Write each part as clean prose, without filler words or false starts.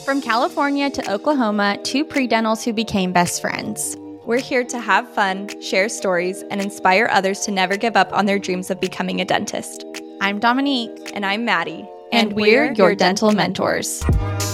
From California to Oklahoma, two pre-dentals who became best friends. We're here to have fun, share stories, and inspire others to never give up on their dreams of becoming a dentist. I'm Dominique. And I'm Maddie. And we're your dental mentors.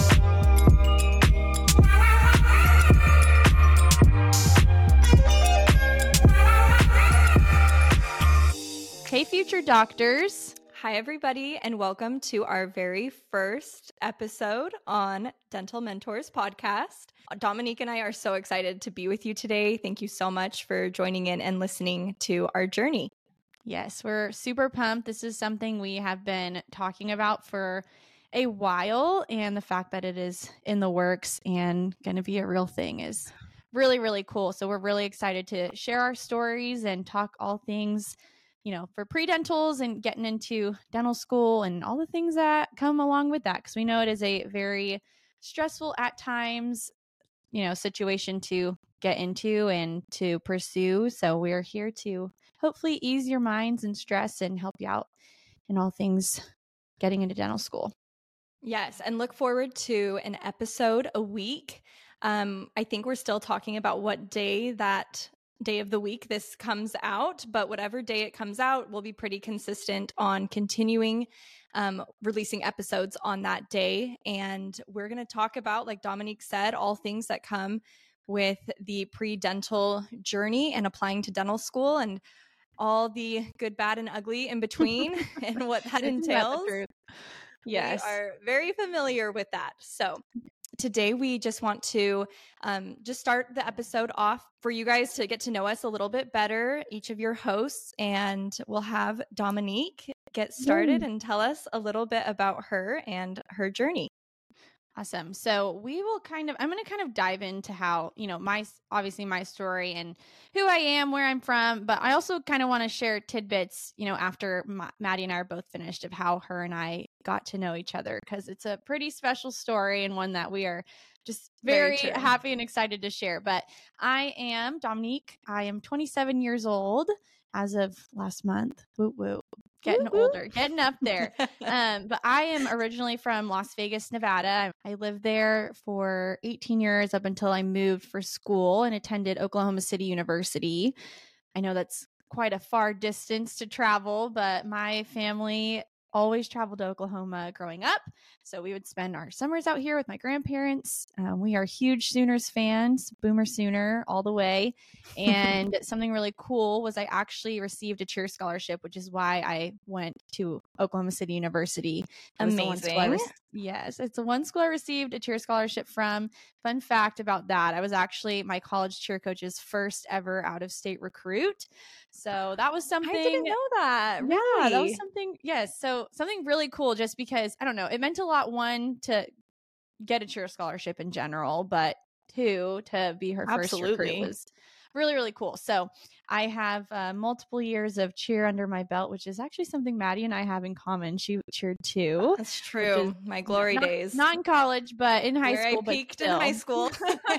Hey, future doctors. Hi, everybody, and welcome to our very first episode on Dental Mentors podcast. Dominique and I are so excited to be with you today. Thank you so much for joining in and listening to our journey. Yes, we're super pumped. This is something we have been talking about for a while, and the fact that it is in the works and going to be a real thing is really, really cool. So we're really excited to share our stories and talk all things, for pre-dentals and getting into dental school and all the things that come along with that. Because we know it is a very stressful at times, situation to get into and to pursue. So we're here to hopefully ease your minds and stress and help you out in all things getting into dental school. Yes, and look forward to an episode a week. I think we're still talking about what day of the week this comes out, but whatever day it comes out, we'll be pretty consistent on continuing releasing episodes on that day. And we're going to talk about, like Dominique said, all things that come with the pre-dental journey and applying to dental school and all the good, bad, and ugly in between and what that entails. Yes. We are very familiar with that. So today, we just want to just start the episode off for you guys to get to know us a little bit better, each of your hosts, and we'll have Dominique get started and tell us a little bit about her and her journey. Awesome. So I'm going to kind of dive into how, obviously my story and who I am, where I'm from, but I also kind of want to share tidbits, after Maddie and I are both finished, of how her and I got to know each other, because it's a pretty special story and one that we are just very happy and excited to share. But I am Dominique. I am 27 years old as of last month. Woo woo. Getting older, getting up there. But I am originally from Las Vegas, Nevada. I lived there for 18 years up until I moved for school and attended Oklahoma City University. I know that's quite a far distance to travel, but my family always traveled to Oklahoma growing up. So we would spend our summers out here with my grandparents. We are huge Sooners fans, Boomer Sooner all the way. And something really cool was I actually received a cheer scholarship, which is why I went to Oklahoma City University. Amazing. Yes, it's the one school I received a cheer scholarship from. Fun fact about that, I was actually my college cheer coach's first ever out-of-state recruit. So that was something. I didn't know that. Yeah, really? that was something. Yes. So something really cool, just because, I don't know, it meant a lot, one, to get a cheer scholarship in general, but two, to be her first recruit was really, really cool. So I have multiple years of cheer under my belt, which is actually something Maddie and I have in common. She cheered too. That's true. My glory days. Not in college, but in high school. I peaked in high school.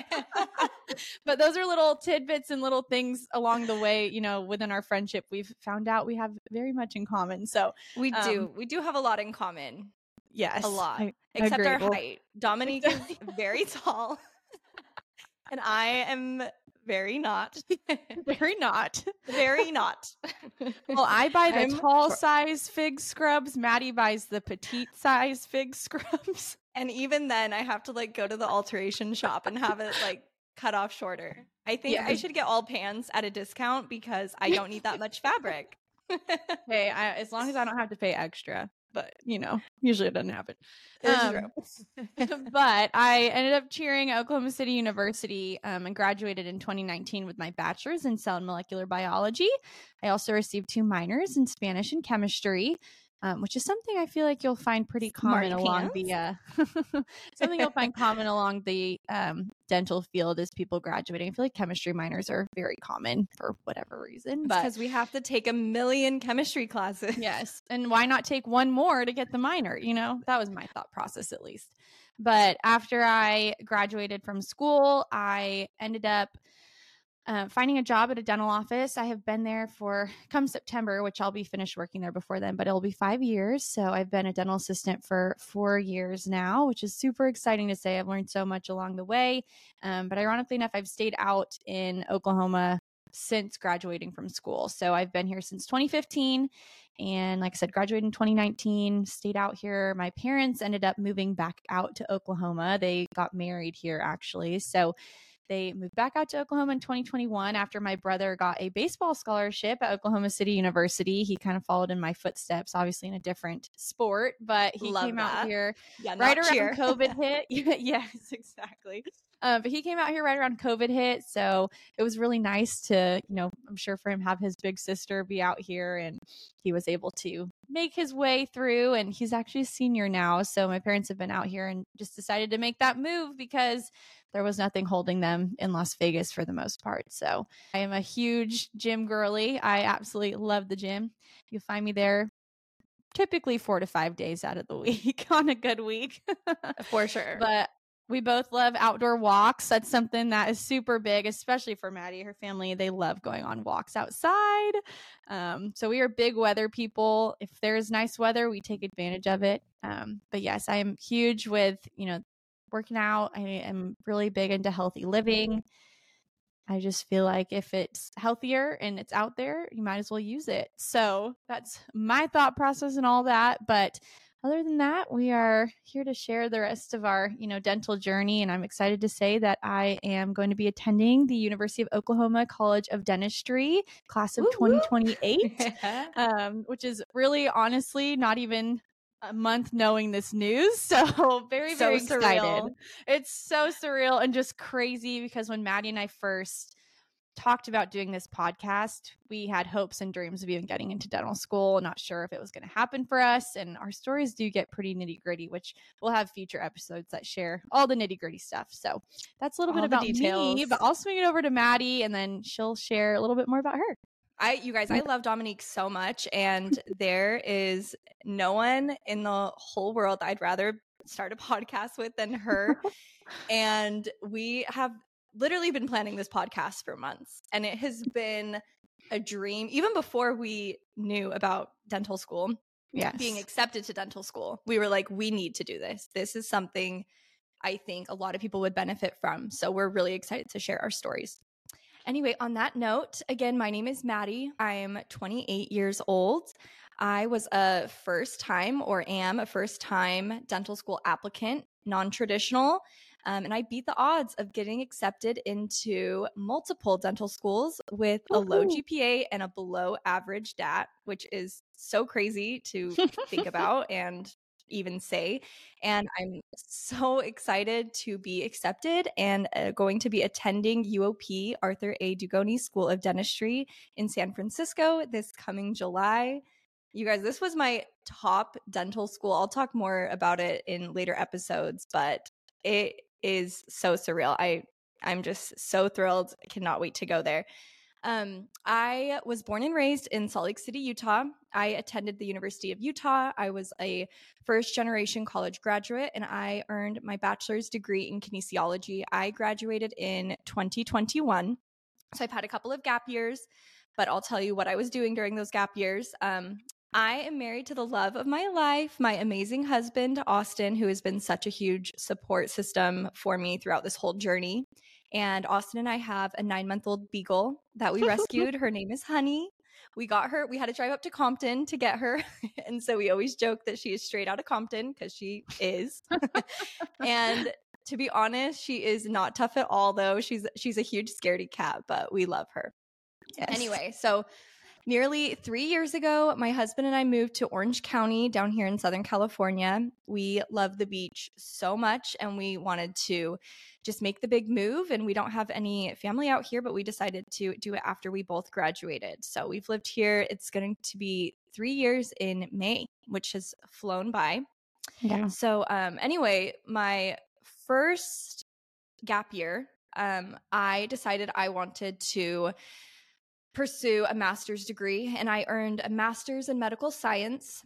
But those are little tidbits and little things along the way, within our friendship. We've found out we have very much in common. So we do have a lot in common. Yes. A lot. Except our height. Dominique is very tall. And I am very not. Very not. Very not. Well, I buy the tall size fig scrubs. Maddie buys the petite size fig scrubs. And even then, I have to go to the alteration shop and have it cut off shorter. I think I should get all pants at a discount because I don't need that much fabric. Hey, as long as I don't have to pay extra. But, usually it doesn't happen. It's true. But I ended up cheering at Oklahoma City University and graduated in 2019 with my bachelor's in cell and molecular biology. I also received 2 minors in Spanish and chemistry, which is something I feel like you'll find pretty common along the something you'll find common along the dental field as people graduating. I feel like chemistry minors are very common for whatever reason, but because we have to take a million chemistry classes. Yes, and why not take one more to get the minor? That was my thought process, at least. But after I graduated from school, I ended up finding a job at a dental office. I have been there for come September, which I'll be finished working there before then, but it'll be 5 years. So I've been a dental assistant for 4 years now, which is super exciting to say. I've learned so much along the way. But ironically enough, I've stayed out in Oklahoma since graduating from school. So I've been here since 2015. And like I said, graduated in 2019, stayed out here. My parents ended up moving back out to Oklahoma. They got married here, actually. So they moved back out to Oklahoma in 2021 after my brother got a baseball scholarship at Oklahoma City University. He kind of followed in my footsteps, obviously in a different sport, but he came out here right around COVID hit. Yes, exactly. But he came out here right around COVID hit. So it was really nice to, I'm sure for him, have his big sister be out here, and he was able to make his way through, and he's actually a senior now. So my parents have been out here and just decided to make that move because there was nothing holding them in Las Vegas for the most part. So I am a huge gym girly. I absolutely love the gym. You'll find me there typically 4 to 5 days out of the week on a good week. For sure. But we both love outdoor walks. That's something that is super big, especially for Maddie. Her family, they love going on walks outside. So we are big weather people. If there's nice weather, we take advantage of it. But yes, I am huge with, working out. I am really big into healthy living. I just feel like if it's healthier and it's out there, you might as well use it. So that's my thought process and all that. But other than that, we are here to share the rest of our, dental journey. And I'm excited to say that I am going to be attending the University of Oklahoma College of Dentistry class of 2028, which is really honestly not even a month knowing this news. So very excited. Surreal. It's so surreal and just crazy because when Maddie and I first talked about doing this podcast, we had hopes and dreams of even getting into dental school. Not sure if it was going to happen for us. And our stories do get pretty nitty gritty, which we'll have future episodes that share all the nitty gritty stuff. So that's a little bit about me, but I'll swing it over to Maddie and then she'll share a little bit more about her. You guys, I love Dominique so much, and there is no one in the whole world I'd rather start a podcast with than her. And we have literally been planning this podcast for months, and it has been a dream even before we knew about dental school. Yes. Being accepted to dental school, we were like, we need to do this. This is something I think a lot of people would benefit from. So we're really excited to share our stories. Anyway, on that note, again, my name is Maddie. I'm 28 years old. I was am a first-time dental school applicant, non-traditional, and I beat the odds of getting accepted into multiple dental schools with a low GPA and a below-average DAT, which is so crazy to think about and even say. And I'm so excited to be accepted and going to be attending UOP Arthur A. Dugoni School of Dentistry in San Francisco this coming July. You guys, this was my top dental school. I'll talk more about it in later episodes, but it is so surreal. I'm just so thrilled. I cannot wait to go there. I was born and raised in Salt Lake City, Utah. I attended the University of Utah. I was a first-generation college graduate, and I earned my bachelor's degree in kinesiology. I graduated in 2021, so I've had a couple of gap years, but I'll tell you what I was doing during those gap years. I am married to the love of my life, my amazing husband, Austin, who has been such a huge support system for me throughout this whole journey. And Austin and I have a 9-month-old beagle that we rescued. Her name is Honey. We got her. We had to drive up to Compton to get her. And so we always joke that she is straight out of Compton because she is. And to be honest, she is not tough at all, though. She's a huge scaredy cat, but we love her. Yes. Anyway, so nearly 3 years ago, my husband and I moved to Orange County down here in Southern California. We love the beach so much, and we wanted to just make the big move. And we don't have any family out here, but we decided to do it after we both graduated. So we've lived here. It's going to be 3 years in May, which has flown by. Yeah. So anyway, my first gap year, I decided I wanted to pursue a master's degree, and I earned a master's in medical science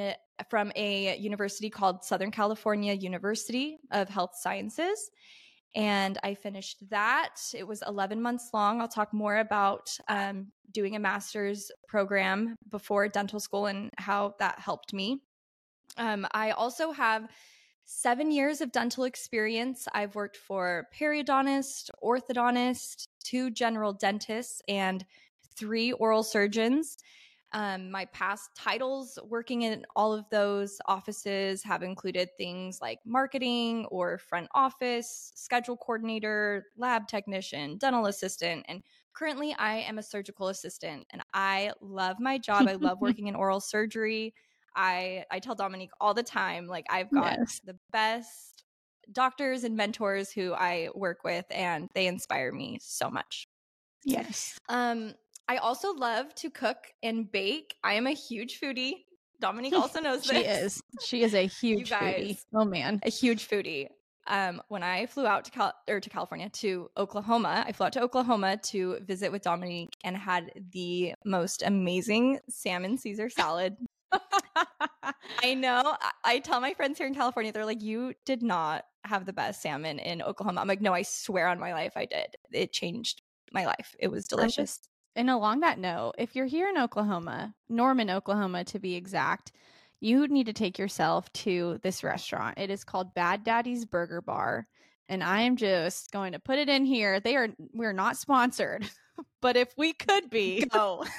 from a university called Southern California University of Health Sciences. and I finished that. It was 11 months long. I'll talk more about doing a master's program before dental school and how that helped me. I also have 7 years of dental experience. I've worked for periodontist, orthodontist, 2 general dentists, and 3 oral surgeons. My past titles working in all of those offices have included things like marketing or front office, schedule coordinator, lab technician, dental assistant, and currently I am a surgical assistant, and I love my job. I love working in oral surgery. I tell Dominique all the time, like, I've got the best doctors and mentors who I work with, and they inspire me so much. Yes. I also love to cook and bake. I am a huge foodie. Dominique also knows this. She is a huge foodie. Oh man, a huge foodie. When I flew out to Oklahoma, I flew out to Oklahoma to visit with Dominique and had the most amazing salmon Caesar salad. I know. I tell my friends here in California, they're like, you did not have the best salmon in Oklahoma. I'm like, no, I swear on my life I did. It changed my life. It was delicious. And along that note, if you're here in Oklahoma, Norman, Oklahoma to be exact, you need to take yourself to this restaurant. It is called Bad Daddy's Burger Bar. And I am just going to put it in here. We're not sponsored, but if we could be,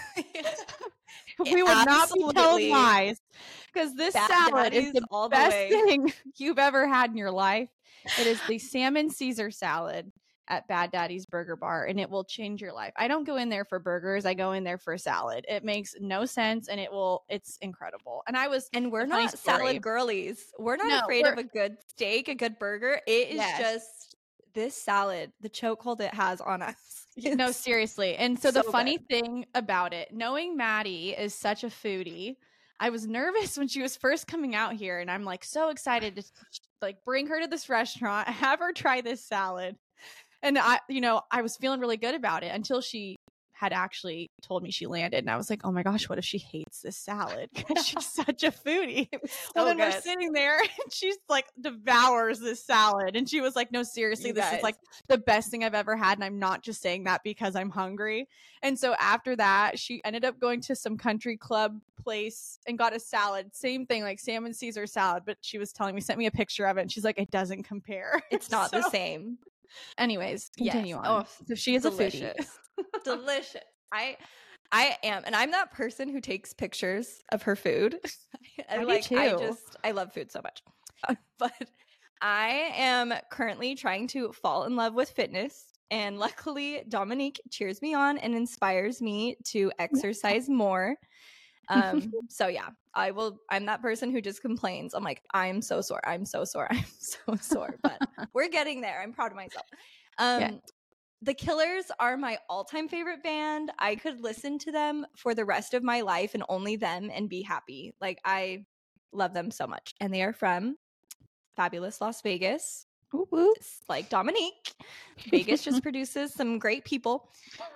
we would not be told lies, because this salad is the best thing you've ever had in your life. It is the salmon Caesar salad at Bad Daddy's Burger Bar, and it will change your life. I don't go in there for burgers. I go in there for salad. It makes no sense, and it's incredible. And we're not salad girlies. We're not afraid of a good steak, a good burger. It is just this salad, the chokehold it has on us. No, seriously. And so the funny thing about it, knowing Maddie is such a foodie, I was nervous when she was first coming out here, and I'm like so excited to like bring her to this restaurant, have her try this salad. And I was feeling really good about it until she had actually told me she landed, and I was like, oh my gosh, what if she hates this salad? Because she's such a foodie. Then we're sitting there and she's like devours this salad, and she was like, no, seriously, this is like the best thing I've ever had, and I'm not just saying that because I'm hungry. And so after that, she ended up going to some country club place and got a salad, same thing, like salmon Caesar salad, but she was telling me, sent me a picture of it, and she's like, it doesn't compare. It's not the same. Anyways, continue on. So she is delicious. A foodie. Delicious. I am, and I'm that person who takes pictures of her food. I do too. I love food so much. But I am currently trying to fall in love with fitness, and luckily Dominique cheers me on and inspires me to exercise more. So yeah, I'm that person who just complains. I'm like, I'm so sore. I'm so sore. I'm so sore, but we're getting there. I'm proud of myself. The Killers are my all-time favorite band. I could listen to them for the rest of my life and only them and be happy. Like, I love them so much. And they are from fabulous Las Vegas. Woo-woo. Like Dominique. Vegas just produces some great people.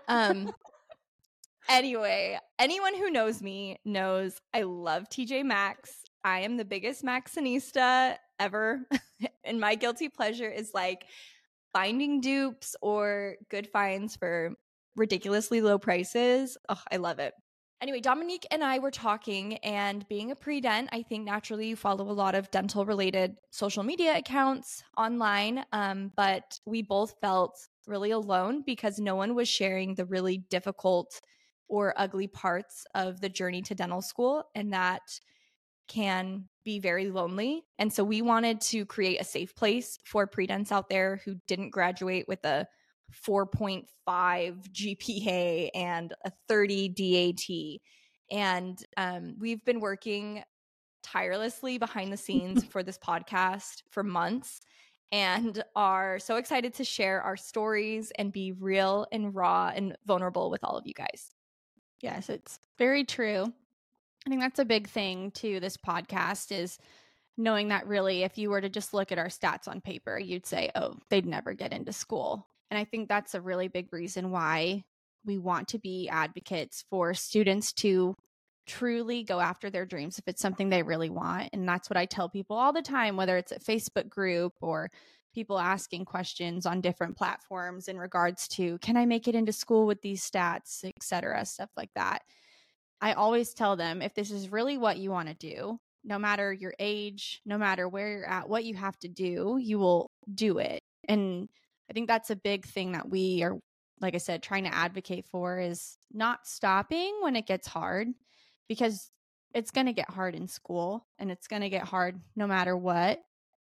Anyway, anyone who knows me knows I love TJ Maxx. I am the biggest Maxxinista ever. And my guilty pleasure is like finding dupes or good finds for ridiculously low prices. Oh, I love it. Anyway, Dominique and I were talking, and being a pre-dent, I think naturally you follow a lot of dental related social media accounts online. But we both felt really alone because no one was sharing the really difficult or ugly parts of the journey to dental school, and that can be very lonely. And so we wanted to create a safe place for pre-dents out there who didn't graduate with a 4.5 GPA and a 30 DAT. And we've been working tirelessly behind the scenes for this podcast for months, and are so excited to share our stories and be real and raw and vulnerable with all of you guys. Yes, it's very true. I think that's a big thing to this podcast, is knowing that really if you were to just look at our stats on paper, you'd say, oh, they'd never get into school. And I think that's a really big reason why we want to be advocates for students to truly go after their dreams if it's something they really want. And that's what I tell people all the time, whether it's a Facebook group or people asking questions on different platforms in regards to, can I make it into school with these stats, etc., stuff like that. I always tell them, if this is really what you want to do, no matter your age, no matter where you're at, what you have to do, you will do it. And I think that's a big thing that we are, like I said, trying to advocate for, is not stopping when it gets hard, because it's going to get hard in school, and it's going to get hard no matter what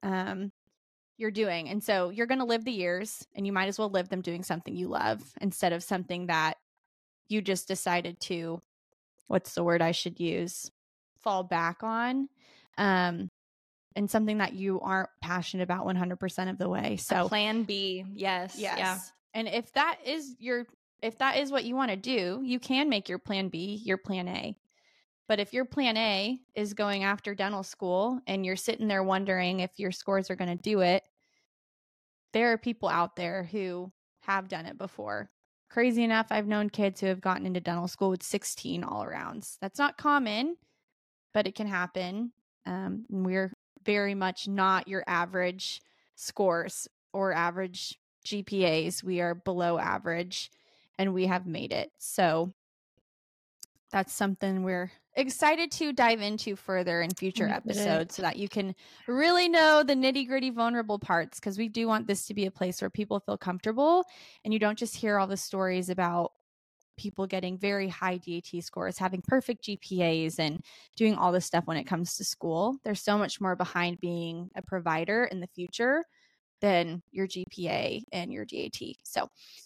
you're doing. And so you're going to live the years, and you might as well live them doing something you love instead of something that you just decided to, what's the word I should use, fall back on, and something that you aren't passionate about 100% of the way. So plan B. Yes. Yeah. And if that is what you want to do, you can make your plan B your plan A. But if your plan A is going after dental school and you're sitting there wondering if your scores are going to do it, there are people out there who have done it before. Crazy enough, I've known kids who have gotten into dental school with 16 all-arounds. That's not common, but it can happen. We're very much not your average scores or average GPAs. We are below average, and we have made it. So that's something we're excited to dive into further in future episodes, so that you can really know the nitty-gritty vulnerable parts, because we do want this to be a place where people feel comfortable, and you don't just hear all the stories about people getting very high DAT scores, having perfect GPAs, and doing all this stuff when it comes to school. There's so much more behind being a provider in the future than your GPA and your DAT. So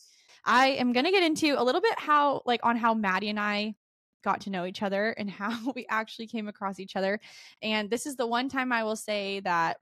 I am going to get into a little bit how Maddie and I got to know each other and how we actually came across each other. And this is the one time I will say that,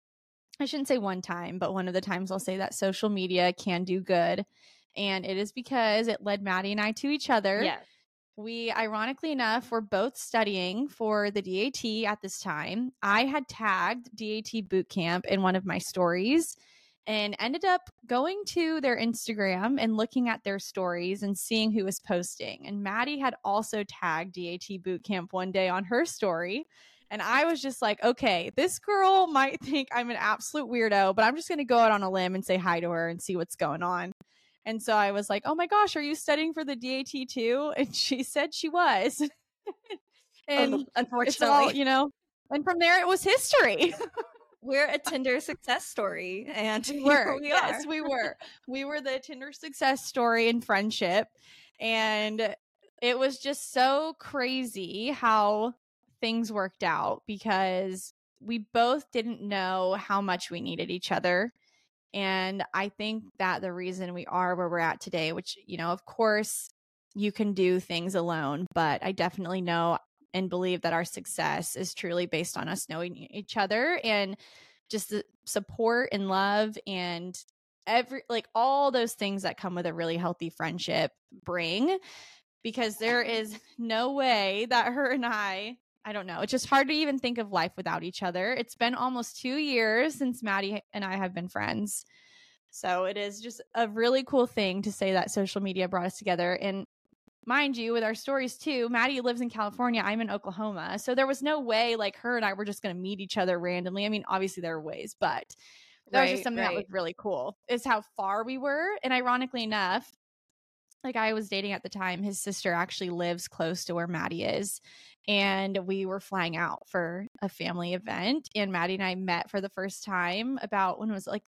I shouldn't say one time, but one of the times I'll say that social media can do good. And it is because it led Maddie and I to each other. Yes. We, ironically enough, were both studying for the DAT at this time. I had tagged DAT Bootcamp in one of my stories and ended up going to their Instagram and looking at their stories and seeing who was posting. And Maddie had also tagged DAT Bootcamp one day on her story. And I was just like, okay, this girl might think I'm an absolute weirdo, but I'm just going to go out on a limb and say hi to her and see what's going on. And so I was like, oh my gosh, are you studying for the DAT too? And she said she was. And unfortunately, it's all, and from there it was history. We're a Tinder success story, and we were. Yes, we were. We were the Tinder success story in friendship. And it was just so crazy how things worked out, because we both didn't know how much we needed each other. And I think that the reason we are where we're at today, which, of course you can do things alone, but I definitely know and believe that our success is truly based on us knowing each other, and just the support and love and all those things that come with a really healthy friendship bring. Because there is no way that her and I don't know. It's just hard to even think of life without each other. It's been almost 2 years since Maddie and I have been friends. So it is just a really cool thing to say that social media brought us together. And mind you, with our stories too, Maddie lives in California. I'm in Oklahoma. So there was no way her and I were just going to meet each other randomly. I mean, obviously there are ways, but that was just something that was really cool, is how far we were. And ironically enough, I was dating at the time, his sister actually lives close to where Maddie is. And we were flying out for a family event. And Maddie and I met for the first time about, when was it,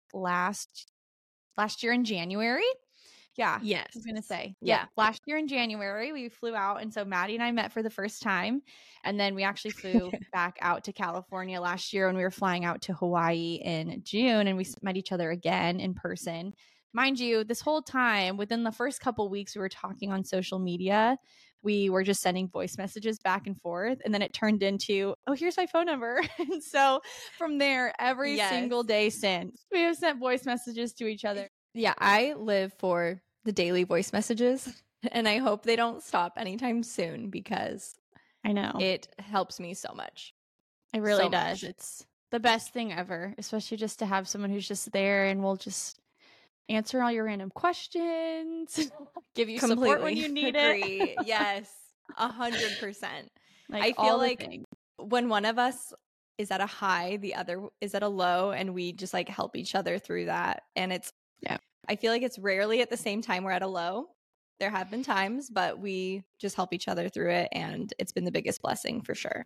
last year in January? Yeah. Yes. I was going to say. Yeah. Last year in January, we flew out. And so Maddie and I met for the first time. And then we actually flew back out to California last year when we were flying out to Hawaii in June. And we met each other again in person. Mind you, this whole time, within the first couple weeks, we were talking on social media. We were just sending voice messages back and forth. And then it turned into, oh, here's my phone number. And so from there, every single day since, we have sent voice messages to each other. Yeah, I live for the daily voice messages. And I hope they don't stop anytime soon, because I know it helps me so much. It really does. It's the best thing ever, especially just to have someone who's just there and will just answer all your random questions, give you support when you need it. Yes, 100%. I feel like when one of us is at a high, the other is at a low, and we just like help each other through that. And I feel like it's rarely at the same time we're at a low. There have been times, but we just help each other through it, and it's been the biggest blessing for sure.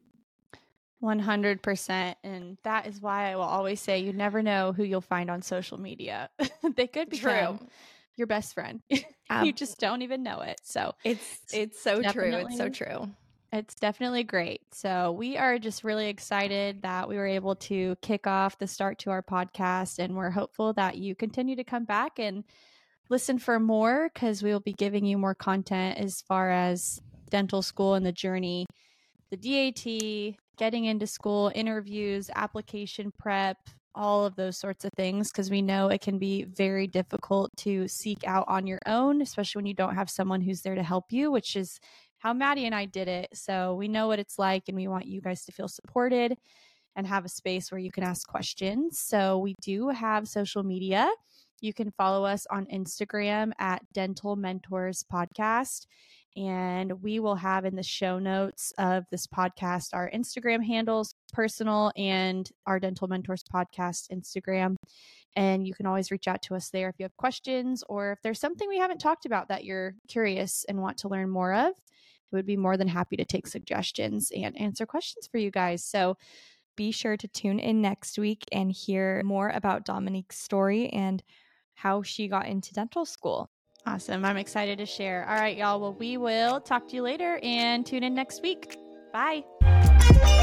100%. And that is why I will always say you never know who you'll find on social media. They could become your best friend. You just don't even know it. So it's so true. It's so true. It's definitely great. So we are just really excited that we were able to kick off the start to our podcast, and we're hopeful that you continue to come back and listen for more, because we will be giving you more content as far as dental school and the journey, the DAT, getting into school, interviews, application prep, all of those sorts of things, because we know it can be very difficult to seek out on your own, especially when you don't have someone who's there to help you, which is how Maddie and I did it. So we know what it's like, and we want you guys to feel supported and have a space where you can ask questions. So we do have social media. You can follow us on Instagram at Dental Mentors Podcast. And we will have in the show notes of this podcast our Instagram handles, personal, and our Dental Mentors Podcast Instagram. And you can always reach out to us there if you have questions, or if there's something we haven't talked about that you're curious and want to learn more of. We would be more than happy to take suggestions and answer questions for you guys. So be sure to tune in next week and hear more about Dominique's story and how she got into dental school. Awesome. I'm excited to share. All right, y'all. Well, we will talk to you later and tune in next week. Bye.